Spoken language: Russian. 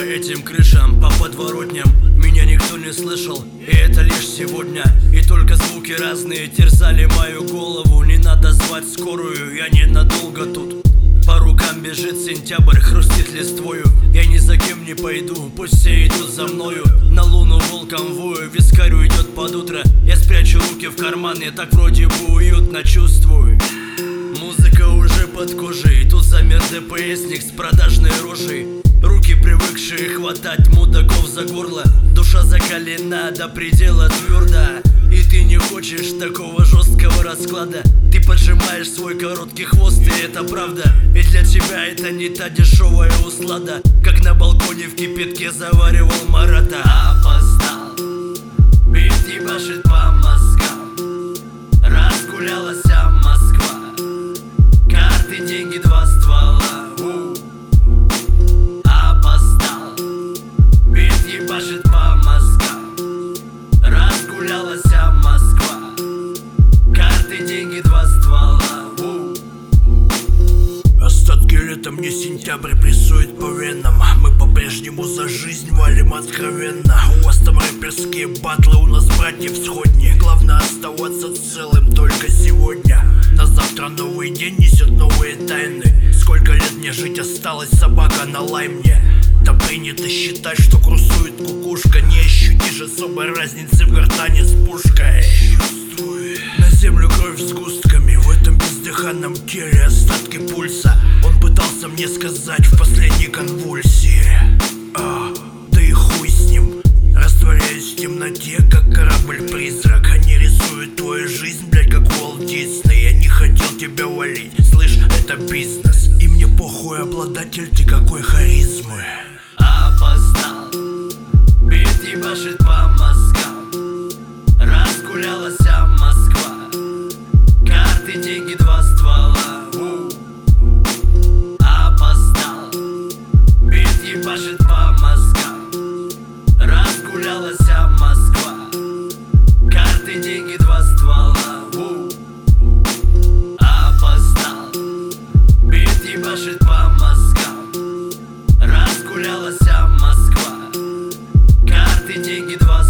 этим крышам, по подворотням меня никто не слышал, и это лишь сегодня. И только звуки разные терзали мою голову. Не надо звать скорую, я ненадолго тут. По рукам бежит сентябрь, хрустит листвою. Я ни за кем не пойду, пусть все идут за мною. На луну волком вою, вискарь идет под утро. Я спрячу руки в карманы, так вроде бы уютно чувствую. Музыка уже под кожей, тут замер ДПСник с продажной рожей. Руки, привыкшие хватать мудаков за горло. Душа закалена до предела твердо. И ты не хочешь такого жесткого расклада. Ты поджимаешь свой короткий хвост, и это правда. И для тебя это не та дешевая услада, как на балконе в кипятке заваривал Марата. Опоздал, бит ебашит по мозгам. Разгулялась Москва, карты, деньги, два ствола. Опоздал, бит ебашит по мозгам. Разгулялась Москва, карты, деньги, два ствола. Остатки лета мне сентябрь прессует по венам. Мы по-прежнему за жизнь валим откровенно. У вас там рэперские батлы, у нас братьев сходни. Главное оставаться целым только сегодня. На завтра новый день несет новые тайны. Сколько лет мне жить осталось, собака налай мне. Да принято считать, что крусует кукушка. Не ощутишь особой разницы в гортане с пушкой. Чувствую на землю кровь сгустками. В этом бездыханном теле остатки пульса. Он пытался мне сказать в последней конвульсии: да и хуй с ним. Растворяюсь в темноте, как корабль-призрак. Они рисуют твою жизнь, блядь, как Уолт Дисней. Я не хотел тебя валить, слышь, это бизнес. И мне похуй, обладатель ты какой харизмы. Опоздал, бит ебашит по мозгам. Разгулялась Москва, карты, деньги, два ствола. Опоздал, бит ебашит по мозгам. Разгулялась Москва, карты, деньги, два ствола. Опоздал, бит ебашит по мозгам. Разгулялась Москва, карты, деньги, два